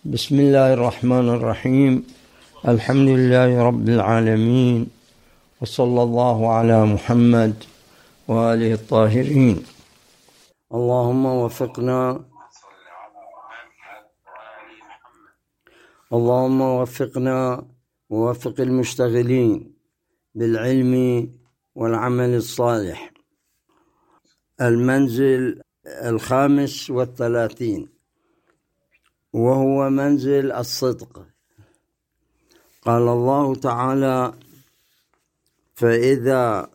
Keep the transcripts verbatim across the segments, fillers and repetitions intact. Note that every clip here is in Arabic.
بسم الله الرحمن الرحيم. الحمد لله رب العالمين، وصلى الله على محمد وآله الطاهرين. اللهم وفقنا اللهم وفقنا ووفق المشتغلين بالعلم والعمل الصالح. المنزل الخامس والثلاثين، وهو منزل الصدق. قال الله تعالى: فإذا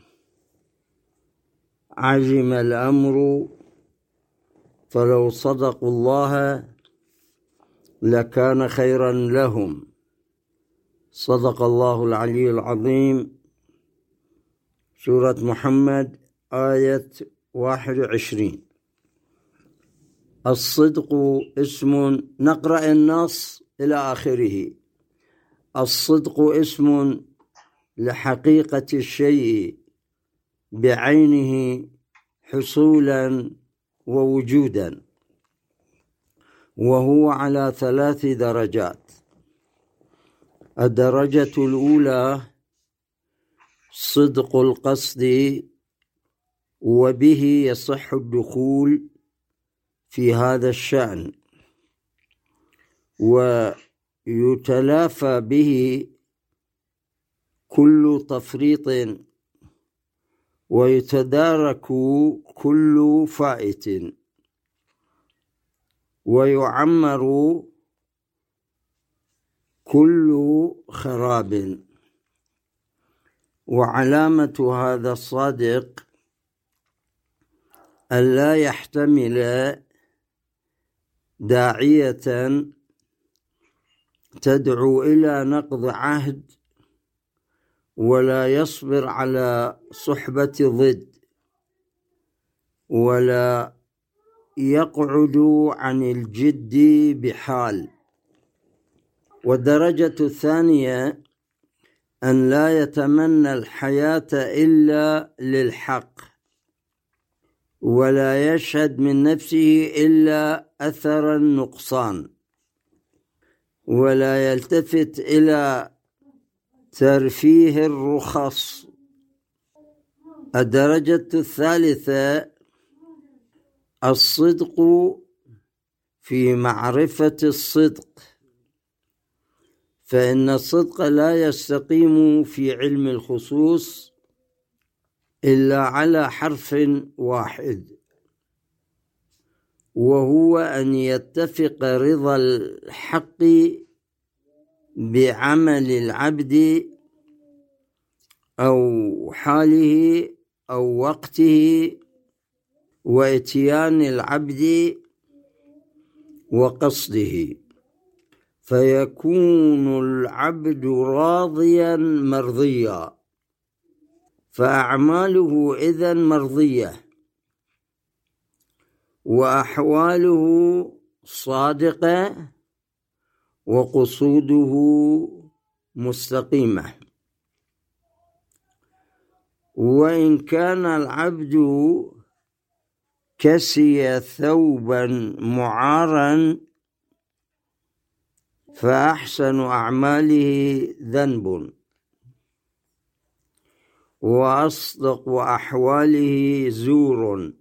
عزم الأمر فلو صدقوا الله لكان خيرا لهم. صدق الله العلي العظيم. سورة محمد آية واحد وعشرين. الصدق اسم، نقرأ النص إلى آخره. الصدق اسم لحقيقة الشيء بعينه حصولا ووجودا، وهو على ثلاث درجات. الدرجة الأولى صدق القصد، وبه يصح الدخول في هذا الشأن، ويتلافى به كل تفريط، ويتدارك كل فائت، ويعمر كل خراب. وعلامة هذا الصادق ألا يحتمل داعية تدعو إلى نقض عهد، ولا يصبر على صحبة ضد، ولا يقعد عن الجد بحال. والدرجة الثانية أن لا يتمنى الحياة إلا للحق، ولا يشهد من نفسه إلا أثر النقصان، ولا يلتفت إلى ترفيه الرخص. الدرجة الثالثة الصدق في معرفة الصدق، فإن الصدق لا يستقيم في علم الخصوص إلا على حرف واحد، وهو أن يتفق رضا الحق بعمل العبد أو حاله أو وقته، وإتيان العبد وقصده، فيكون العبد راضيا مرضيا، فأعماله إذن مرضية، وأحواله صادقة، وقصوده مستقيمة. وإن كان العبد كسي ثوبا معارا فأحسن أعماله ذنب، وأصدق أحواله زور،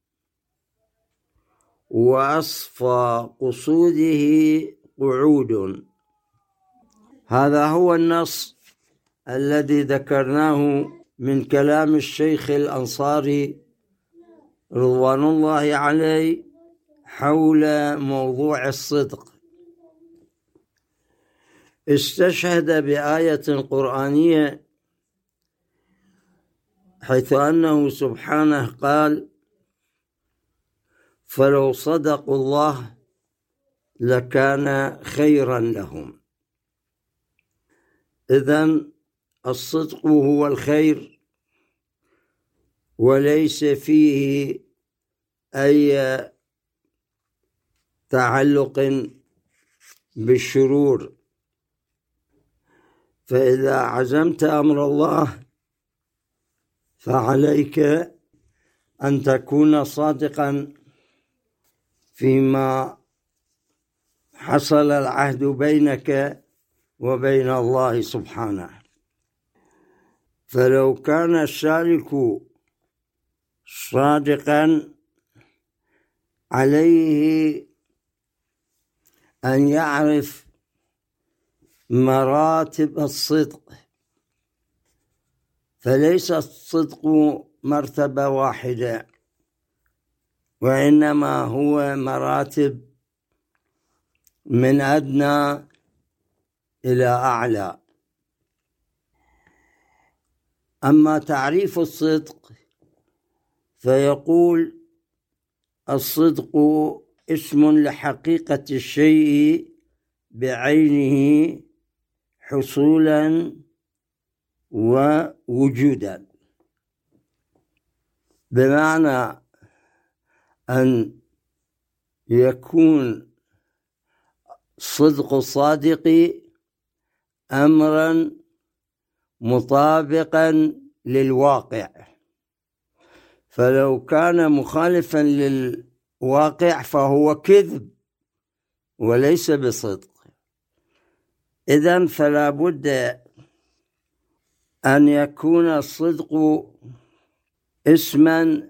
وأصفى قصوده قعود. هذا هو النص الذي ذكرناه من كلام الشيخ الأنصاري رضوان الله عليه حول موضوع الصدق. استشهد بآية قرآنية، حيث أنه سبحانه قال: فلو صدقوا الله لكان خيرا لهم. إذن الصدق هو الخير، وليس فيه أي تعلق بالشرور. فإذا عزمت أمر الله فعليك أن تكون صادقا فيما حصل العهد بينك وبين الله سبحانه. فلو كان السالك صادقا عليه أن يعرف مراتب الصدق، فليس الصدق مرتبة واحدة، وإنما هو مراتب من أدنى إلى أعلى. أما تعريف الصدق فيقول: الصدق اسم لحقيقة الشيء بعينه حصولا ووجودا، بمعنى أن يكون صدق الصادق أمرا مطابقا للواقع، فلو كان مخالفا للواقع فهو كذب وليس بصدق. إذن فلا بد أن يكون الصدق اسما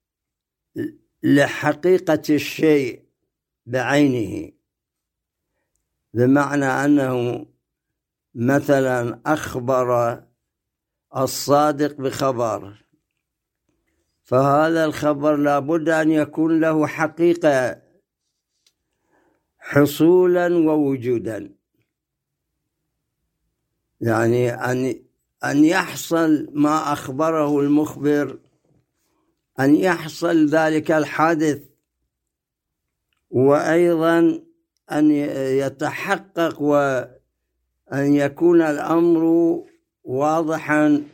لحقيقة الشيء بعينه، بمعنى أنه مثلا أخبر الصادق بخبر، فهذا الخبر لا بد أن يكون له حقيقة حصولا ووجودا، يعني أن أن يحصل ما أخبره المخبر، أن يحصل ذلك الحادث، وأيضا أن يتحقق وأن يكون الأمر واضحا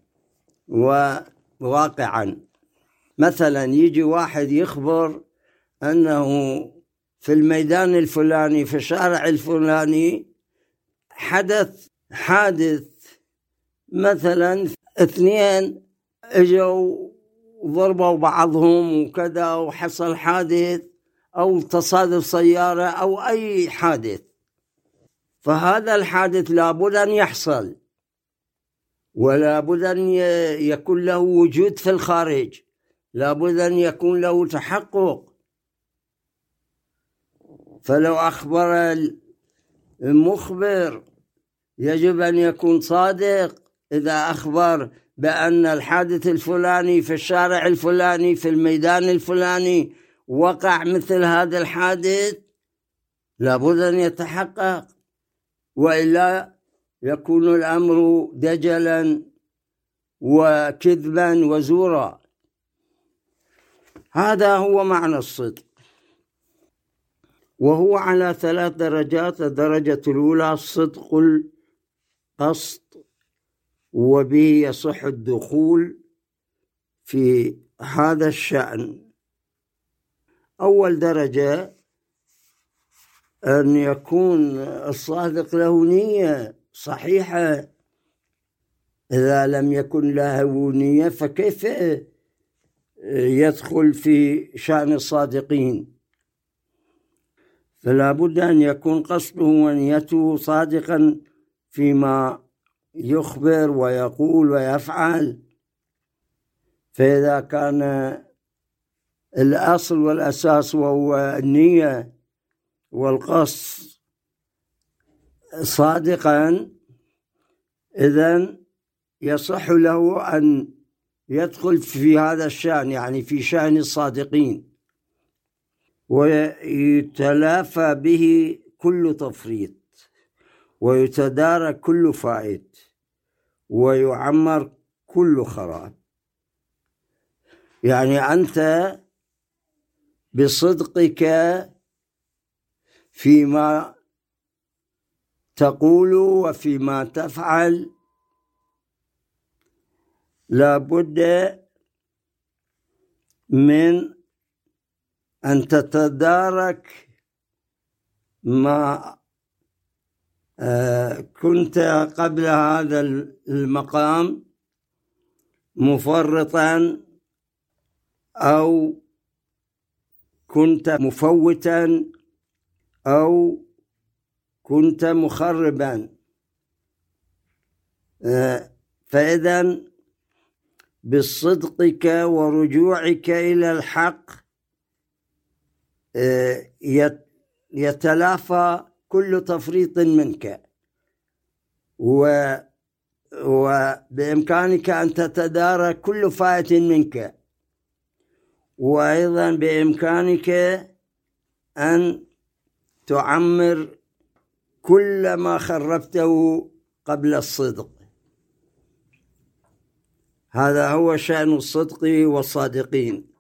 وواقعا. مثلا يجي واحد يخبر أنه في الميدان الفلاني في الشارع الفلاني حدث حادث، مثلا اثنين اجوا ضربوا بعضهم وكذا وحصل حادث، أو تصادف سيارة أو أي حادث، فهذا الحادث لابد أن يحصل، ولابد أن يكون له وجود في الخارج، لابد أن يكون له تحقق. فلو أخبر المخبر يجب أن يكون صادق إذا أخبر بأن الحادث الفلاني في الشارع الفلاني في الميدان الفلاني وقع مثل هذا الحادث، لابد أن يتحقق، وإلا يكون الأمر دجلا وكذبا وزورا. هذا هو معنى الصدق، وهو على ثلاث درجات. الدرجة الأولى صدق القصد، وبه يصح الدخول في هذا الشأن. أول درجة أن يكون الصادق له نية صحيحة، إذا لم يكن له نية فكيف يدخل في شأن الصادقين؟ فلا بد أن يكون قصده ونيته صادقا فيما يخبر ويقول ويفعل. فإذا كان الأصل والأساس وهو النية والقصد صادقا، إذن يصح له أن يدخل في هذا الشأن، يعني في شأن الصادقين، ويتلافى به كل تفريط، ويتدارك كل فائت، ويعمر كل خراب. يعني أنت بصدقك فيما تقول وفيما تفعل لا بد من أن تتدارك ما كنت قبل هذا المقام مفرطا أو كنت مفوتا أو كنت مخربا. فإذا بصدقك ورجوعك إلى الحق يتلافى كل تفريط منك، وبإمكانك أن تتدارى كل فائت منك، وأيضا بإمكانك أن تعمر كل ما خربته قبل الصدق. هذا هو شأن الصدق والصادقين.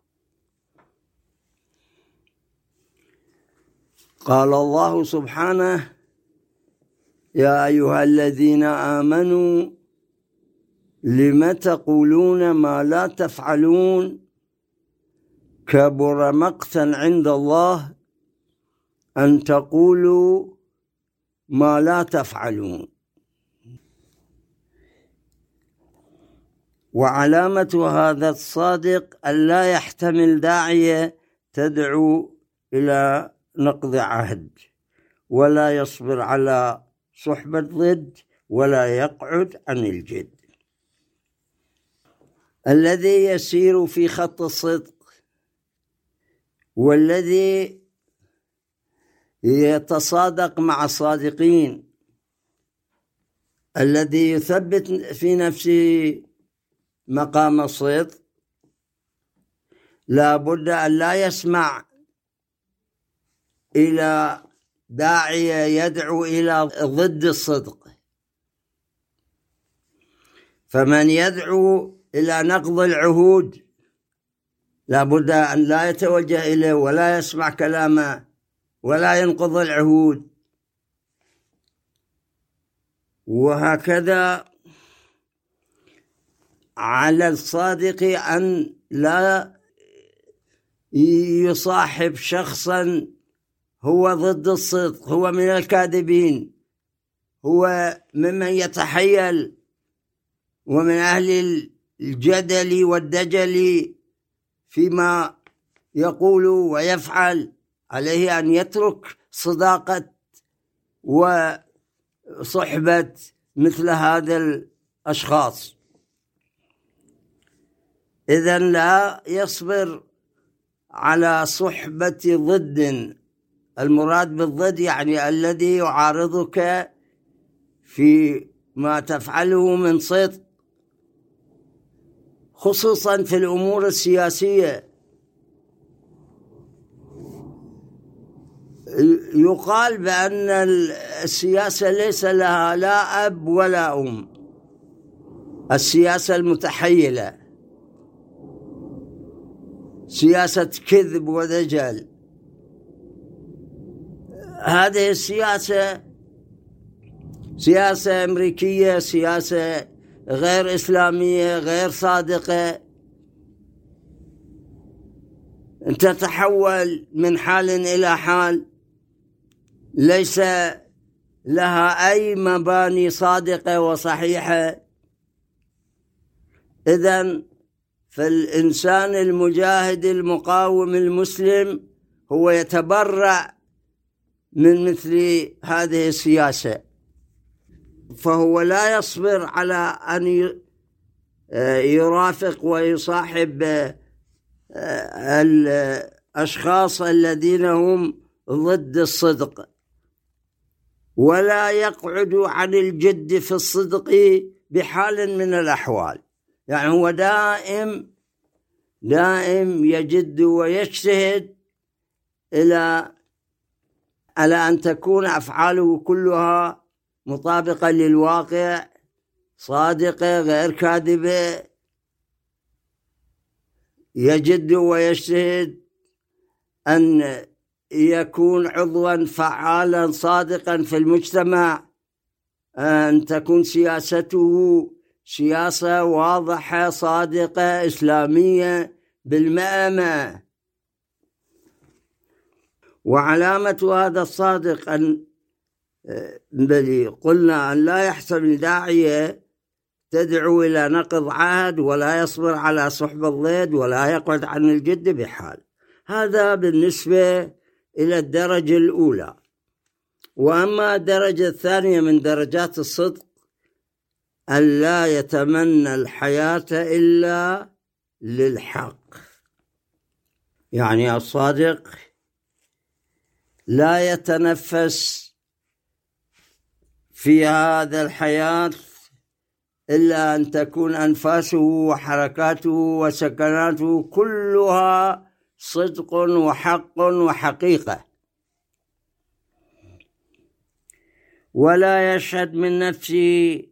قال الله سبحانه: يا أيها الذين آمنوا لم تقولون ما لا تفعلون كبر مقتا عند الله أن تقولوا ما لا تفعلون. وعلامة هذا الصادق ألا يحتمل داعية تدعو إلى نقض عهد، ولا يصبر على صحبة ضد، ولا يقعد عن الجد. الذي يسير في خط الصدق والذي يتصادق مع الصادقين، الذي يثبت في نفسه مقام الصدق، لا بد أن لا يسمع إلى داعية يدعو إلى ضد الصدق. فمن يدعو إلى نقض العهود لا بد أن لا يتوجه إليه ولا يسمع كلامه ولا ينقض العهود. وهكذا على الصادق أن لا يصاحب شخصا هو ضد الصدق، هو من الكاذبين، هو ممن يتحيل ومن أهل الجدل والدجل فيما يقول ويفعل. عليه أن يترك صداقة وصحبة مثل هذا الأشخاص. إذن لا يصبر على صحبة ضد. المراد بالضد يعني الذي يعارضك في ما تفعله من صدق، خصوصا في الأمور السياسية. يقال بأن السياسة ليس لها لا أب ولا أم، السياسة المتحيلة، سياسة كذب ودجل. هذه السياسة سياسة أمريكية، سياسة غير إسلامية، غير صادقة، تتحول من حال إلى حال، ليس لها أي مباني صادقة وصحيحة. إذن فالإنسان المجاهد المقاوم المسلم هو يتبرأ من مثل هذه السياسة، فهو لا يصبر على أن يرافق ويصاحب الأشخاص الذين هم ضد الصدق، ولا يقعد عن الجد في الصدق بحال من الأحوال. يعني هو دائم دائم يجد ويجتهد إلى على أن تكون أفعاله كلها مطابقة للواقع، صادقة غير كاذبة. يجد ويجتهد أن يكون عضوا فعالا صادقا في المجتمع، أن تكون سياسته سياسة واضحة صادقة إسلامية بالمئة. وعلامة هذا الصادق أن بل قلنا أن لا يحتمل داعية تدعو إلى نقض عهد، ولا يصبر على صحبة الضد، ولا يقعد عن الجد بحال. هذا بالنسبة إلى الدرجة الأولى. وأما الدرجة الثانية من درجات الصدق أن لا يتمنى الحياة إلا للحق، يعني الصادق لا يتنفس في هذا الحياة إلا أن تكون أنفاسه وحركاته وسكناته كلها صدق وحق وحقيقة، ولا يشهد من نفسه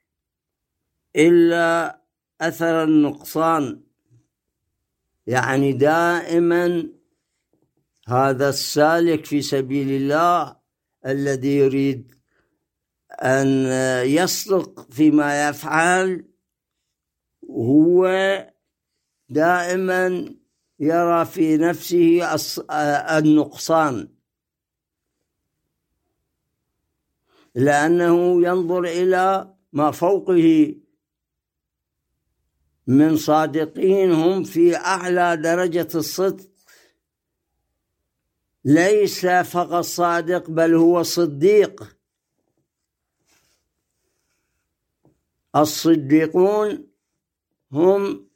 إلا أثر النقصان، يعني دائما هذا السالك في سبيل الله الذي يريد أن يصدق فيما يفعل هو دائما يرى في نفسه النقصان، لأنه ينظر إلى ما فوقه من صادقين هم في أعلى درجة الصدق، ليس فقط صادق بل هو صديق. الصديقون هم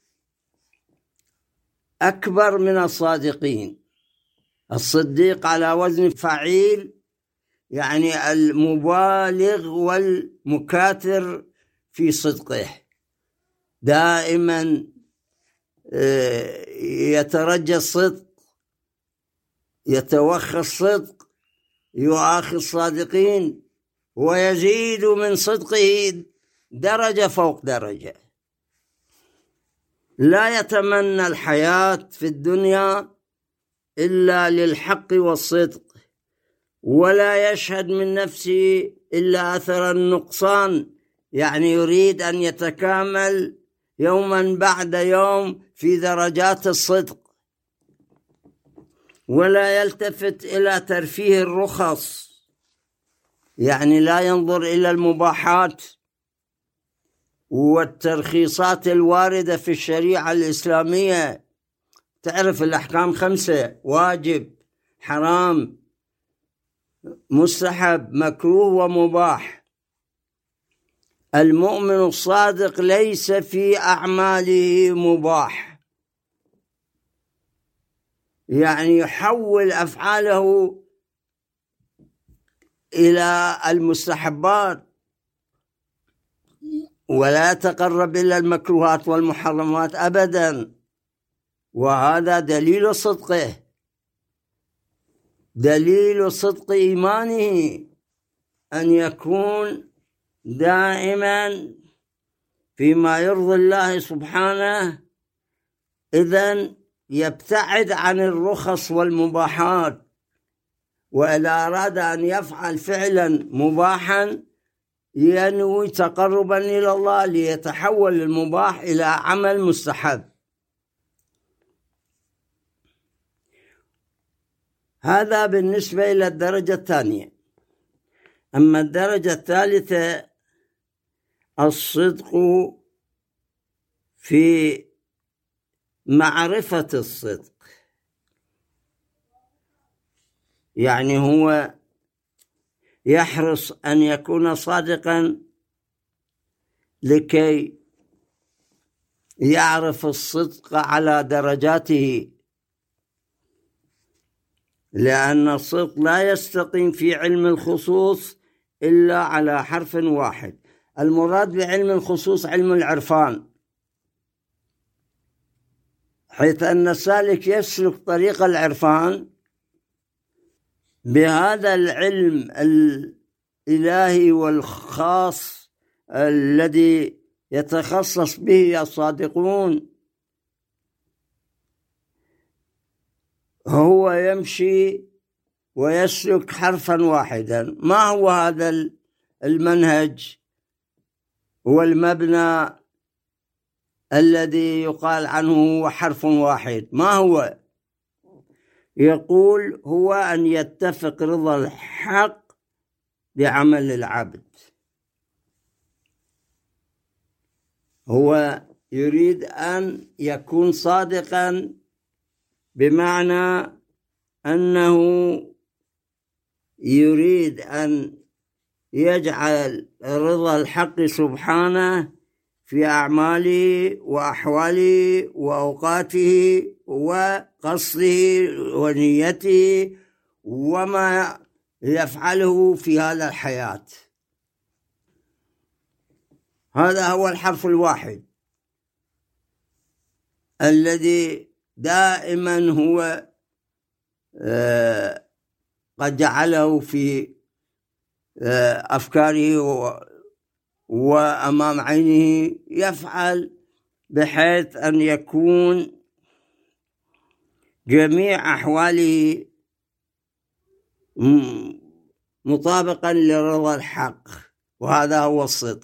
أكبر من الصادقين. الصديق على وزن فعيل، يعني المبالغ والمكاثر في صدقه، دائما يترجى الصدق، يتوخى الصدق، يؤاخي الصادقين ويزيد من صدقه درجة فوق درجة. لا يتمنى الحياة في الدنيا إلا للحق والصدق، ولا يشهد من نفسه إلا أثر النقصان، يعني يريد أن يتكامل يوما بعد يوم في درجات الصدق، ولا يلتفت إلى ترفيه الرخص، يعني لا ينظر إلى المباحات والترخيصات الواردة في الشريعة الإسلامية. تعرف الأحكام خمسة: واجب، حرام، مستحب، مكروه، ومباح. المؤمن الصادق ليس في أعماله مباح، يعني يحول أفعاله إلى المستحبات ولا يتقرب إلى المكروهات والمحرمات أبدا، وهذا دليل صدقه، دليل صدق إيمانه أن يكون دائما فيما يرضي الله سبحانه، إذن يبتعد عن الرخص والمباحات، وإذا أراد أن يفعل فعلا مباحا ينوي تقربا إلى الله ليتحول المباح إلى عمل مستحب. هذا بالنسبة إلى الدرجة الثانية. أما الدرجة الثالثة الصدق في معرفة الصدق، يعني هو يحرص أن يكون صادقا لكي يعرف الصدق على درجاته، لأن الصدق لا يستقيم في علم الخصوص إلا على حرف واحد. المراد بعلم الخصوص علم العرفان، حيث أن السالك يسلك طريق العرفان بهذا العلم الإلهي والخاص الذي يتخصص به الصادقون. هو يمشي ويسلك حرفا واحدا. ما هو هذا المنهج والمبنى الذي يقال عنه هو حرف واحد؟ ما هو؟ يقول هو أن يتفق رضا الحق بعمل العبد. هو يريد أن يكون صادقا بمعنى أنه يريد أن يجعل رضا الحق سبحانه في أعماله وأحواله وأوقاته وقصده ونيته وما يفعله في هذا الحياة. هذا هو الحرف الواحد الذي دائما هو قد جعله في أفكاره وأمام عينه، يفعل بحيث أن يكون جميع أحواله مطابقا لرضا الحق، وهذا هو الصدق.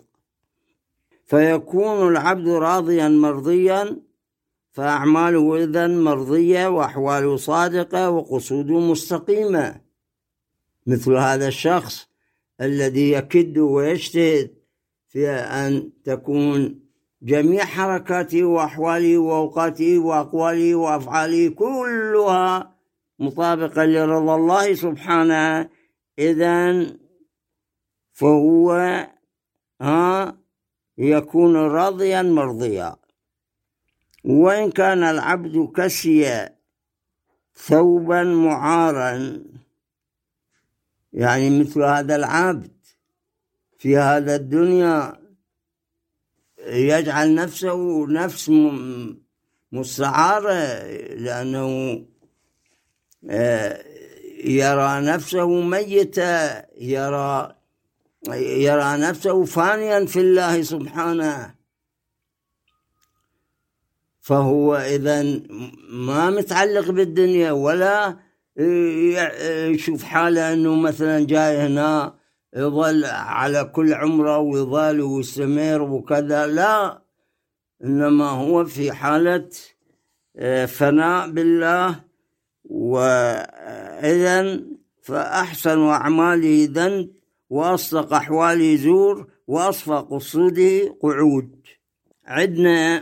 فيكون العبد راضيا مرضيا، فأعماله إذن مرضية وأحواله صادقة وقصوده مستقيمة، مثل هذا الشخص الذي يكد ويجتهد في أن تكون جميع حركاته وأحواله وأوقاته وأقواله وأفعاله كلها مطابقة لرضا الله سبحانه، إذن فهو ها يكون راضيا مرضيا. وإن كان العبد كسي ثوبا معارا، يعني مثل هذا العبد في هذا الدنيا يجعل نفسه نفس مستعارة، لأنه يرى نفسه ميتا، يرى يرى نفسه فانيا في الله سبحانه، فهو إذن ما متعلق بالدنيا ولا يشوف حاله أنه مثلا جاي هنا يظل على كل عمره ويظل ويستمر وكذا، لا، إنما هو في حالة فناء بالله. وإذن فأحسن أعماله ذنب، وأصدق أحواله زور، وأصفى قصوده قعود. عندنا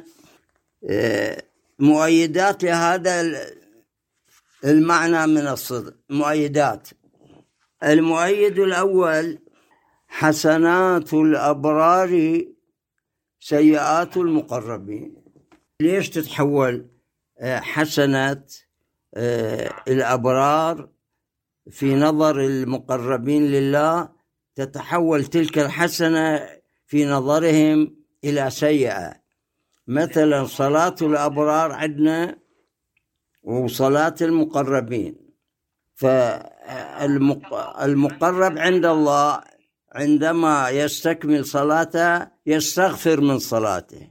مؤيدات لهذا المعنى من الصدق. مؤيدات: المؤيد الأول: حسنات الأبرار سيئات المقربين. ليش تتحول حسنات الأبرار في نظر المقربين لله، تتحول تلك الحسنة في نظرهم إلى سيئة؟ مثلا صلاة الأبرار عندنا وصلاة المقربين، فالمقرب عند الله عندما يستكمل صلاته يستغفر من صلاته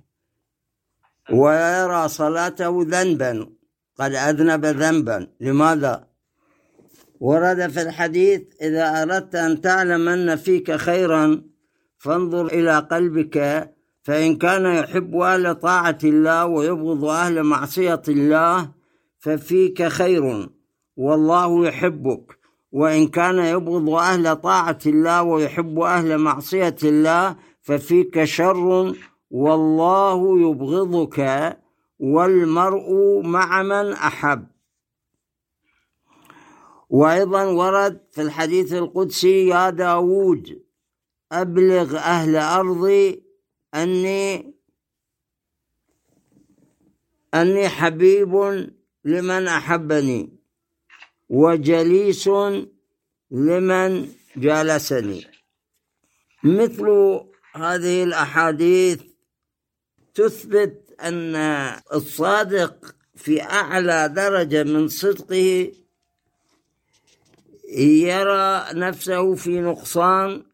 ويرى صلاته ذنبا، قد أذنب ذنبا. لماذا؟ ورد في الحديث: إذا أردت أن تعلم أن فيك خيرا فانظر إلى قلبك، فإن كان يحب أهل طاعة الله ويبغض أهل معصية الله ففيك خير والله يحبك، وإن كان يبغض أهل طاعة الله ويحب أهل معصية الله ففيك شر والله يبغضك، والمرء مع من أحب. وأيضا ورد في الحديث القدسي: يا داود أبلغ أهل أرضي أني أني حبيب لمن أحبني وجليس لمن جالسني. مثل هذه الأحاديث تثبت أن الصادق في أعلى درجة من صدقه يرى نفسه في نقصان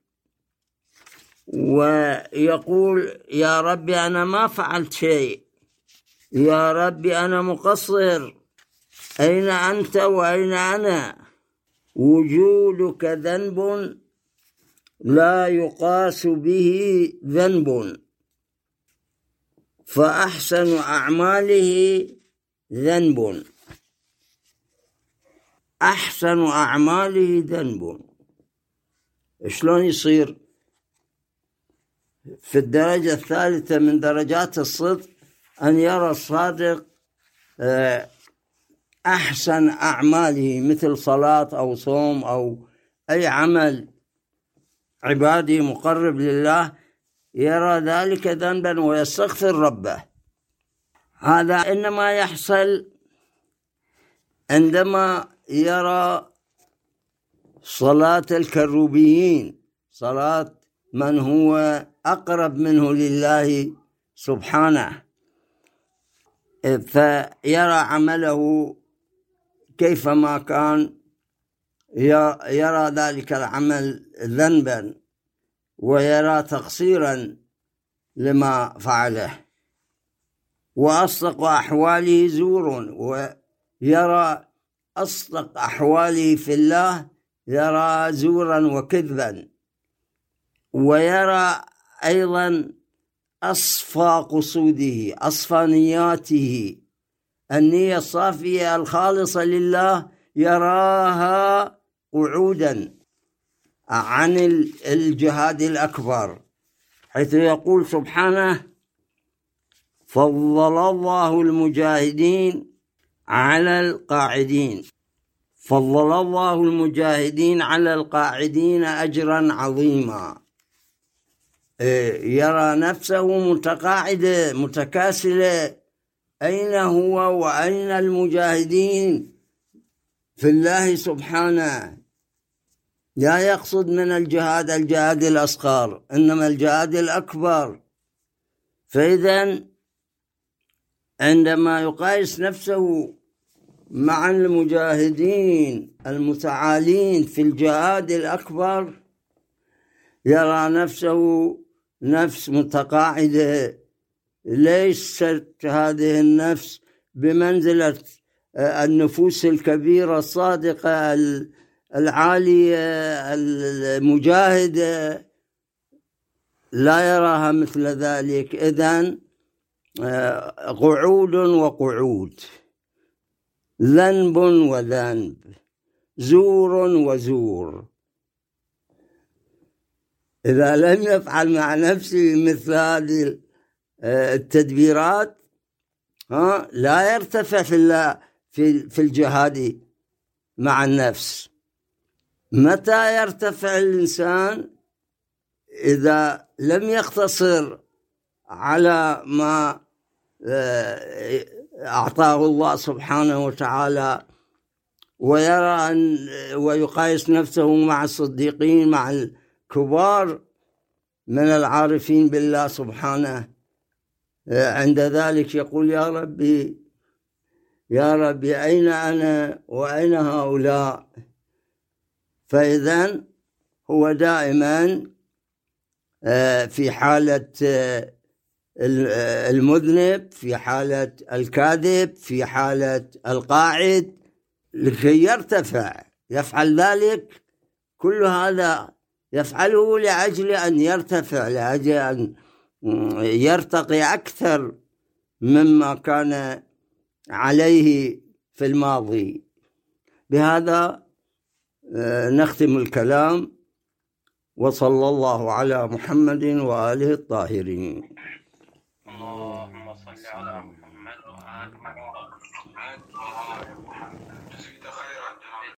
ويقول: يا ربي أنا ما فعلت شيء، يا ربي أنا مقصر، أين أنت وأين أنا؟ وجودك ذنب لا يقاس به ذنب، فأحسن أعماله ذنب. أحسن أعماله ذنب. شلون يصير في الدرجة الثالثة من درجات الصدق أن يرى الصادق أحسن أعماله مثل صلاة أو صوم أو أي عمل عبادي مقرب لله يرى ذلك ذنبا ويستغفر ربه. هذا إنما يحصل عندما يرى صلاة الكروبيين، صلاة من هو أقرب منه لله سبحانه، فيرى عمله كيفما كان، يرى ذلك العمل ذنبا ويرى تقصيرا لما فعله، وأصدق أحواله زور، ويرى أصدق أحواله في الله يرى زورا وكذبا، ويرى أيضا أصفى قصوده، أصفى نياته، النية الصافية الخالصة لله يراها قعودا عن الجهاد الأكبر، حيث يقول سبحانه: فضل الله المجاهدين على القاعدين، فضل الله المجاهدين على القاعدين أجرا عظيما. يرى نفسه متقاعدة متكاسلة، أين هو وأين المجاهدين في الله سبحانه؟ لا يقصد من الجهاد الجهاد الأصغر، إنما الجهاد الأكبر. فإذا عندما يقايس نفسه مع المجاهدين المتعالين في الجهاد الأكبر يرى نفسه نفس متقاعدة، ليست هذه النفس بمنزلة النفوس الكبيرة الصادقة العالية المجاهدة، لا يراها مثل ذلك. إذن قعود وقعود، ذنب وذنب، زور وزور. إذا لم يفعل مع نفسه مثل هذه التدبيرات ها لا يرتفع في في الجهاد مع النفس. متى يرتفع الإنسان؟ إذا لم يقتصر على ما أعطاه الله سبحانه وتعالى، ويرى أن ويقايس نفسه مع الصديقين، مع الكبار من العارفين بالله سبحانه، عند ذلك يقول: يا ربي يا ربي أين أنا وأين هؤلاء؟ فإذن هو دائما في حالة المذنب، في حالة الكاذب، في حالة القاعد، لكي يرتفع يفعل ذلك. كل هذا يفعله لأجل أن يرتفع، لأجل أن يرتقي أكثر مما كان عليه في الماضي. بهذا نختم الكلام، وصلى الله على محمد وآله الطاهرين. اللهم صل على محمد وآل محمد.